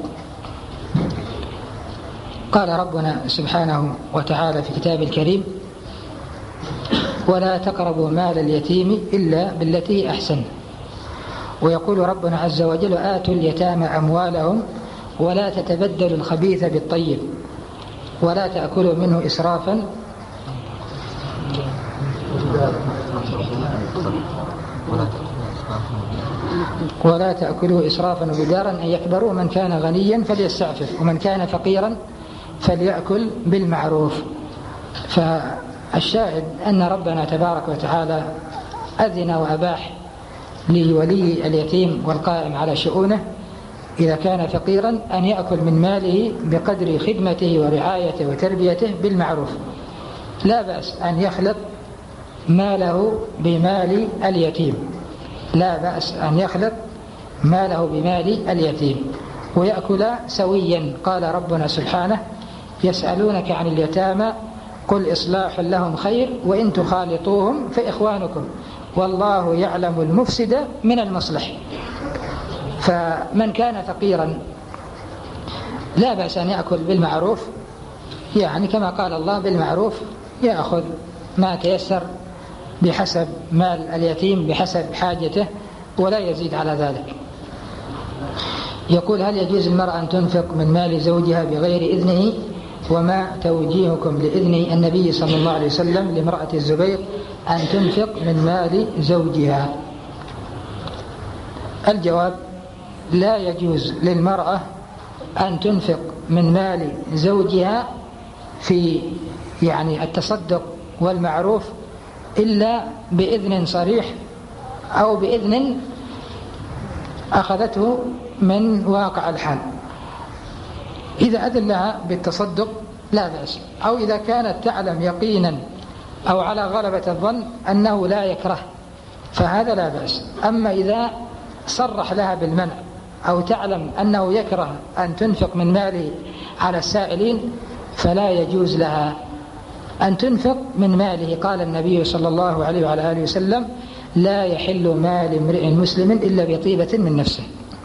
قال ربنا سبحانه وتعالى في كتاب الكريم: ولا تقربوا مال اليتيم إلا بالتي أحسن. ويقول ربنا عز وجل: آتوا اليتامى أموالهم ولا تتبدلوا الخبيث بالطيب ولا تأكلوا منه إسرافا ولا تأكلوا إسرافا وبدارا أن يكبروا، من كان غنيا فليستعفف ومن كان فقيرا فليأكل بالمعروف. فالشاهد أن ربنا تبارك وتعالى أذن وأباح لولي اليتيم والقائم على شؤونه إذا كان فقيرا أن يأكل من ماله بقدر خدمته ورعايته وتربيته بالمعروف. لا بأس أن يخلط ماله بمال اليتيم، لا بأس أن يخلط ماله بمال اليتيم ويأكل سويا. قال ربنا سبحانه: يسألونك عن اليتامى قل إصلاح لهم خير وإن تخالطوهم فإخوانكم والله يعلم المفسد من المصلح. فمن كان فقيرا لا بأس أن يأكل بالمعروف، يعني كما قال الله بالمعروف، يأخذ ما تيسر بحسب مال اليتيم بحسب حاجته ولا يزيد على ذلك. يقول: هل يجوز المرأة أن تنفق من مال زوجها بغير إذنه، وما توجيهكم لإذن النبي صلى الله عليه وسلم لامرأة الزبير أن تنفق من مال زوجها؟ الجواب: لا يجوز للمرأة أن تنفق من مال زوجها في يعني التصدق والمعروف إلا بإذن صريح أو بإذن أخذته من واقع الحال. إذا أذن لها بالتصدق لا بأس، أو إذا كانت تعلم يقينا أو على غلبة الظن أنه لا يكره فهذا لا بأس. أما إذا صرح لها بالمنع أو تعلم أنه يكره أن تنفق من ماله على السائلين فلا يجوز لها أن تنفق من ماله. قال النبي صلى الله عليه وعلى آله وسلم: لا يحل مال امرئ مسلم إلا بطيبة من نفسه.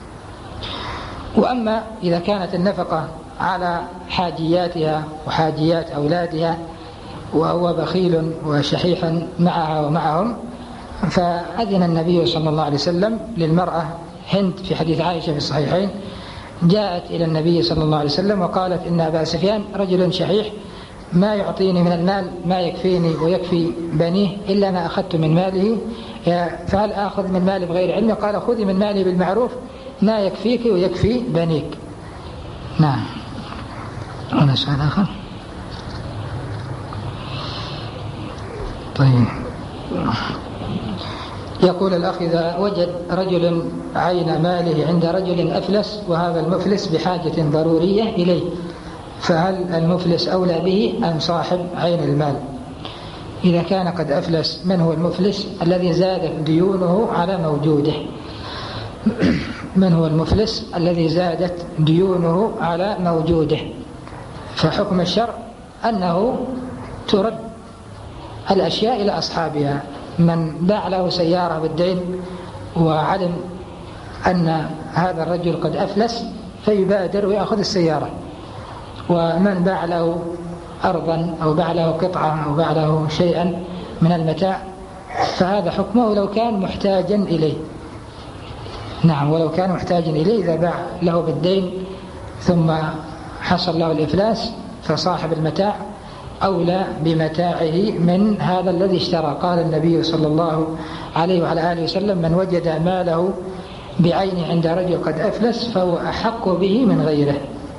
وأما إذا كانت النفقة على حاجياتها وحاجيات أولادها وهو بخيل وشحيح معها ومعهم، فأذن النبي صلى الله عليه وسلم للمرأة هند في حديث عائشة في الصحيحين، جاءت إلى النبي صلى الله عليه وسلم وقالت: إن أبا سفيان رجل شحيح ما يعطيني من المال ما يكفيني ويكفي بنيه إلا ما أخذت من ماله، فهل آخذ من مالي بغير علم؟ قال: خذي من مالي بالمعروف ما يكفيك ويكفي بنيك. نعم. هنا سؤال آخر. طيب، يقول الأخ: إذا وجد رجل عين ماله عند رجل أفلس وهذا المفلس بحاجة ضرورية إليه، فهل المفلس أولى به أم صاحب عين المال؟ إذا كان قد أفلس، من هو المفلس؟ الذي زادت ديونه على موجوده. من هو المفلس؟ الذي زادت ديونه على موجوده. فحكم الشرع أنه ترد الأشياء إلى أصحابها. من باع له سيارة بالدين وعلم أن هذا الرجل قد أفلس فيبادر ويأخذ السيارة، ومن باع له أرضا أو باع له قطعة أو باع له شيئا من المتاع فهذا حكمه لو كان محتاجا إليه. نعم، ولو كان محتاجا إليه إذا باع له بالدين ثم حصل له الإفلاس فصاحب المتاع أولى بمتاعه من هذا الذي اشترى. قال النبي صلى الله عليه وعلى آله وسلم: من وجد ماله بعينه عند رجل قد أفلس فهو أحق به من غيره.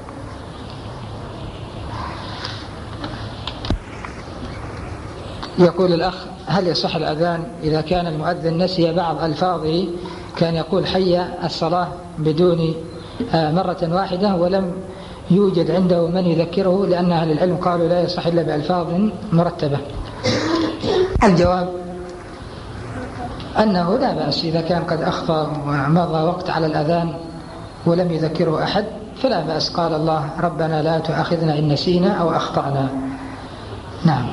يقول الأخ: هل يصح الأذان إذا كان المؤذن نسي بعض ألفاظه، كان يقول حي الصلاة بدون مرة واحدة ولم يوجد عنده من يذكره، لأن أهل العلم قالوا لا يصح إلا بألفاظ مرتبة؟ الجواب أنه لا بأس إذا كان قد أخطأ ومضى وقت على الأذان ولم يذكره أحد فلا بأس. قال الله: ربنا لا تؤاخذنا إن نسينا أو أخطأنا. نعم.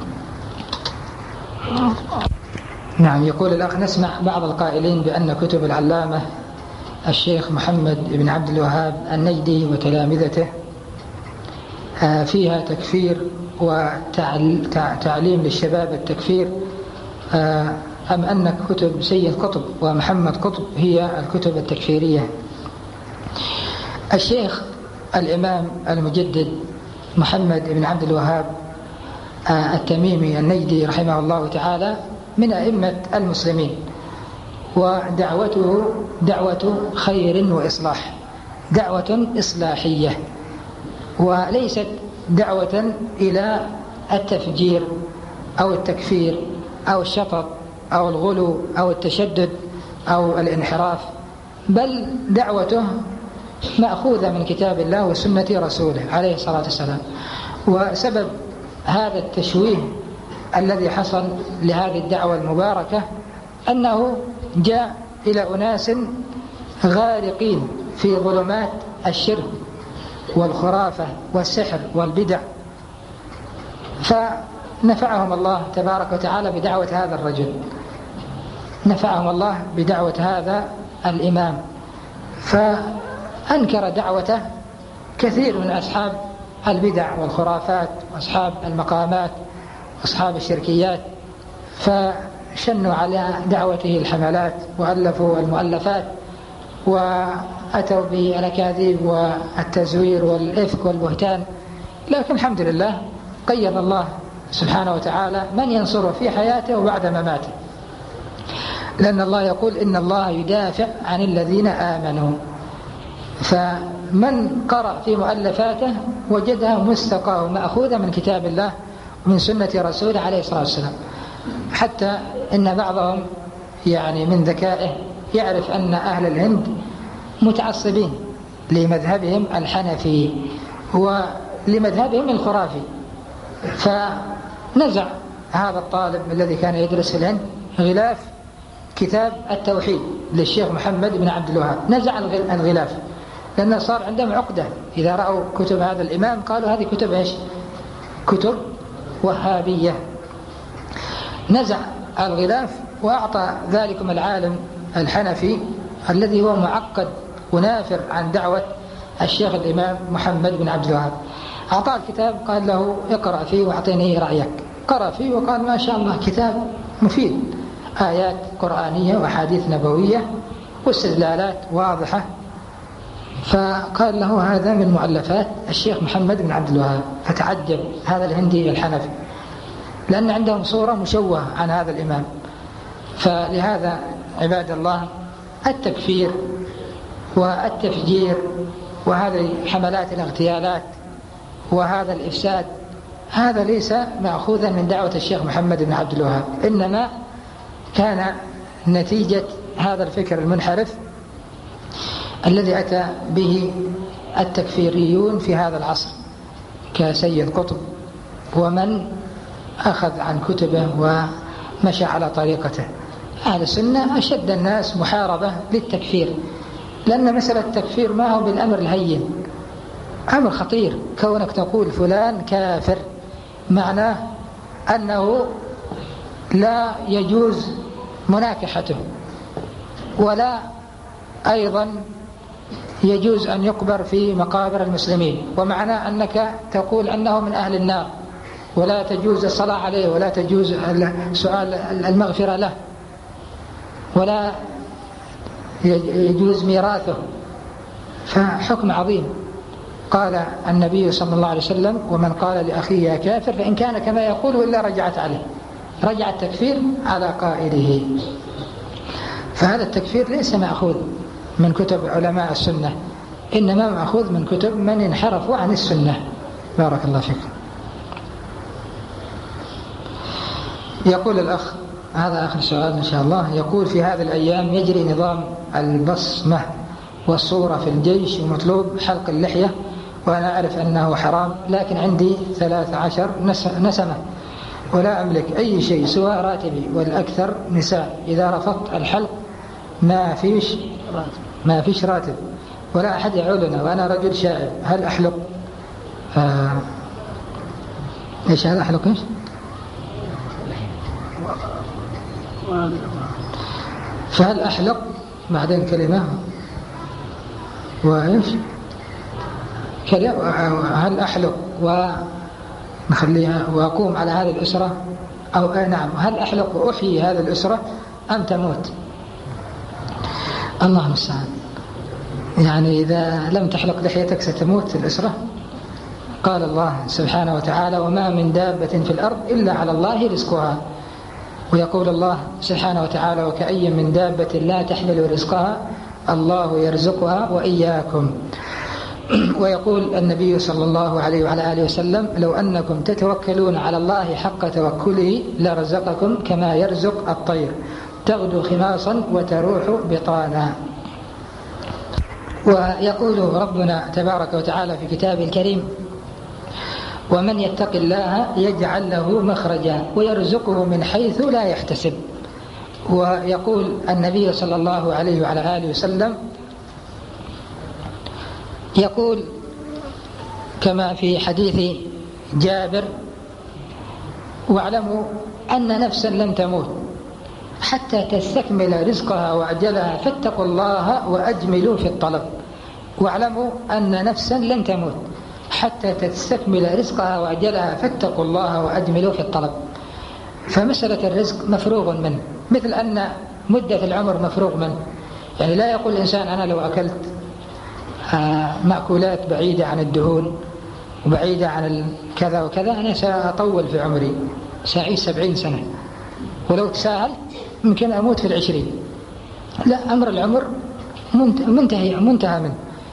نعم. يقول الأخ: نسمع بعض القائلين بأن كتب العلامة الشيخ محمد بن عبد الوهاب النجدي وتلامذته فيها تكفير وتعليم للشباب التكفير، أم أن كتب سيد قطب ومحمد قطب هي الكتب التكفيرية؟ الشيخ الإمام المجدد محمد بن عبد الوهاب التميمي النجدي رحمه الله تعالى من أئمة المسلمين، ودعوته دعوة خير وإصلاح، دعوة إصلاحية، وليست دعوة إلى التفجير أو التكفير أو الشطط أو الغلو أو التشدد أو الانحراف، بل دعوته مأخوذة من كتاب الله وسنة رسوله عليه الصلاة والسلام. وسبب هذا التشويه الذي حصل لهذه الدعوة المباركة أنه جاء إلى أناس غارقين في ظلمات الشرك والخرافة والسحر والبدع، فنفعهم الله تبارك وتعالى بدعوة هذا الرجل، نفعهم الله بدعوة هذا الإمام، فأنكر دعوته كثير من أصحاب البدع والخرافات وأصحاب المقامات وأصحاب الشركيات، فشنوا على دعوته الحملات وألفوا المؤلفات وأتوا بالأكاذيب والتزوير والإفك والبهتان. لكن الحمد لله قيد الله سبحانه وتعالى من ينصره في حياته وبعد مماته، لأن الله يقول: إن الله يدافع عن الذين آمنوا فمن قرأ في مؤلفاته وجدها مستقاة ومأخوذة من كتاب الله ومن سنة رسوله عليه الصلاة والسلام، حتى إن بعضهم يعني من ذكائه يعرف أن أهل الهند متعصبين لمذهبهم الحنفي ولمذهبهم الخرافي، فنزع هذا الطالب الذي كان يدرس في الهند غلاف كتاب التوحيد للشيخ محمد بن عبد الوهاب، نزع الغلاف لأنه صار عندهم عقدة، إذا رأوا كتب هذا الإمام قالوا هذه كتب إيش؟ كتب وهابية. نزع الغلاف وأعطى ذلكم العالم الحنفي الذي هو معقد ونافر عن دعوة الشيخ الإمام محمد بن عبد الوهاب، أعطاه الكتاب قال له اقرأ فيه واعطيني رأيك. قرأ فيه وقال ما شاء الله كتاب مفيد، آيات قرآنية وحديث نبوية واستدلالات واضحة. فقال له هذا من مؤلفات الشيخ محمد بن عبد الوهاب. فتعجب هذا الهندي الحنفي لأن عندهم صورة مشوهة عن هذا الإمام. فلهذا عباد الله التكفير والتفجير وهذه حملات الاغتيالات وهذا الإفساد هذا ليس مأخوذا من دعوة الشيخ محمد بن عبد الوهاب، إنما كان نتيجة هذا الفكر المنحرف الذي أتى به التكفيريون في هذا العصر كسيد قطب ومن أخذ عن كتبه ومشى على طريقته. أهل السنة أشد الناس محاربة للتكفير، لأن مسألة التكفير ما هو بالأمر الهين، أمر خطير. كونك تقول فلان كافر معناه أنه لا يجوز مناكحته ولا أيضا يجوز أن يقبر في مقابر المسلمين، ومعناه أنك تقول أنه من أهل النار ولا تجوز الصلاة عليه ولا تجوز سؤال المغفرة له ولا يجوز ميراثه. فحكم عظيم. قال النبي صلى الله عليه وسلم ومن قال لأخيه يا كافر فإن كان كما يقول إلا رجعت عليه، رجع التكفير على قائله. فهذا التكفير ليس مأخوذ من كتب علماء السنة، إنما مأخوذ من كتب من انحرفوا عن السنة. بارك الله فيكم. يقول الأخ، هذا آخر سؤال إن شاء الله، يقول في هذه الأيام يجري نظام البصمة والصورة في الجيش ومطلوب حلق اللحية، وأنا أعرف أنه حرام، لكن عندي ثلاث عشر نسمة ولا أملك أي شيء سوى راتبي والأكثر نساء. إذا رفضت الحلق ما فيش ما فيش راتب ولا أحد يعولنا وأنا رجل شائب، هل أحلق؟ آه إيش هذا أحلق إيش؟ فهل أحلق بعدين كلمة وإيش كلمة هل أحلق ونخليها وأقوم على هذه الأسرة أو آه نعم هل أحلق وأحيي هذه الأسرة أم تموت؟ الله المستعان. يعني إذا لم تحلق لحيتك ستموت الأسرة. قال الله سبحانه وتعالى وما من دابة في الأرض إلا على الله رزقها، ويقول الله سبحانه وتعالى وكأي من دابة لا تحمل رزقها الله يرزقها وإياكم. ويقول النبي صلى الله عليه وعلى آله وسلم لو أنكم تتوكلون على الله حق توكله لرزقكم كما يرزق الطير تغدو خماصا وتروح بطانا. ويقول ربنا تبارك وتعالى في كتابه الكريم ومن يتق الله يجعل له مخرجا ويرزقه من حيث لا يحتسب. ويقول النبي صلى الله عليه وعلى آله وسلم يقول كما في حديث جابر واعلموا أن نفسا لن تموت حتى تستكمل رزقها وأجلها فاتقوا الله وأجملوا في الطلب. واعلموا أن نفسا لن تموت حتى تستكمل رزقها وأجلها فاتقوا الله وأجملوا في الطلب. فمسألة الرزق مفروغ منه، مثل أن مدة العمر مفروغ منه. يعني لا يقول الإنسان أنا لو أكلت مأكولات بعيدة عن الدهون وبعيدة عن كذا وكذا أنا سأطول في عمري سأعيش سبعين سنة ولو تساهل يمكن أموت في العشرين. لا، أمر العمر منتهي منتهى منه.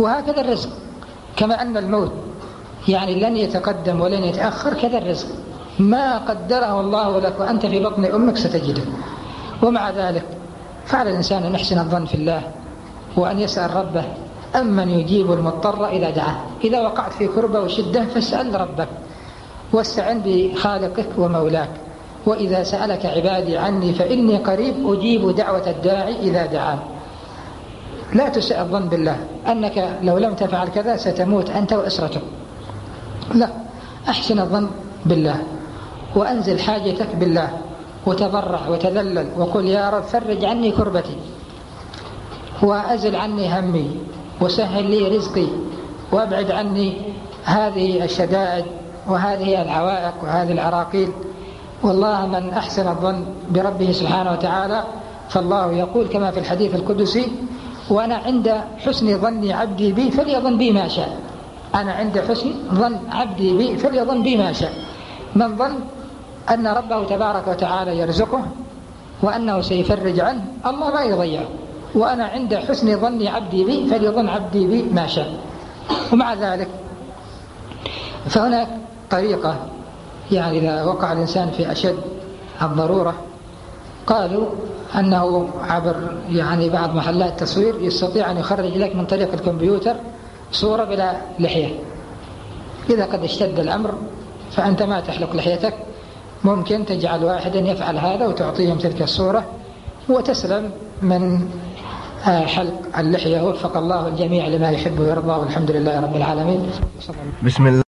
وهكذا الرزق، كما أن الموت يعني لن يتقدم ولن يتأخر، كذا الرزق ما قدره الله لك وأنت في بطن أمك ستجده. ومع ذلك فعلى الإنسان أن يحسن الظن في الله وأن يسأل ربه أمن يجيب المضطر إذا دعاه. إذا وقعت في كربة وشدة فاسأل ربك واستعن بخالقك ومولاك. وإذا سألك عبادي عني فإني قريب أجيب دعوة الداعي إذا دعان. لا تسأل الظن بالله أنك لو لم تفعل كذا ستموت أنت وأسرتك، لا، أحسن الظن بالله وأنزل حاجتك بالله وتضرع وتذلل وقل يا رب فرج عني كربتي وأزل عني همي وسهل لي رزقي وأبعد عني هذه الشدائد وهذه العوائق وهذه العراقيل. والله من أحسن الظن بربه سبحانه وتعالى فالله يقول كما في الحديث القدسي: وأنا عند حسن ظن عبدي بي فليظن بي ما شاء. أنا عند حسن ظن عبدي بي فليظن بي ما شاء. من ظن أن ربه تبارك وتعالى يرزقه وأنه سيفرج عنه، الله ما يضيعه. وأنا عند حسن ظن عبدي بي فليظن عبدي بي ما شاء. ومع ذلك فهناك طريقة، يعني إذا وقع الإنسان في أشد الضرورة قالوا أنه عبر يعني بعض محلات التصوير يستطيع أن يخرج لك من طريق الكمبيوتر صورة بلا لحية. إذا قد اشتد الأمر فأنت ما تحلق لحيتك، ممكن تجعل واحدا يفعل هذا وتعطيهم تلك الصورة وتسلم من حلق اللحية. وفق الله الجميع لما يحب ويرضى، والحمد لله رب العالمين. بسم الله.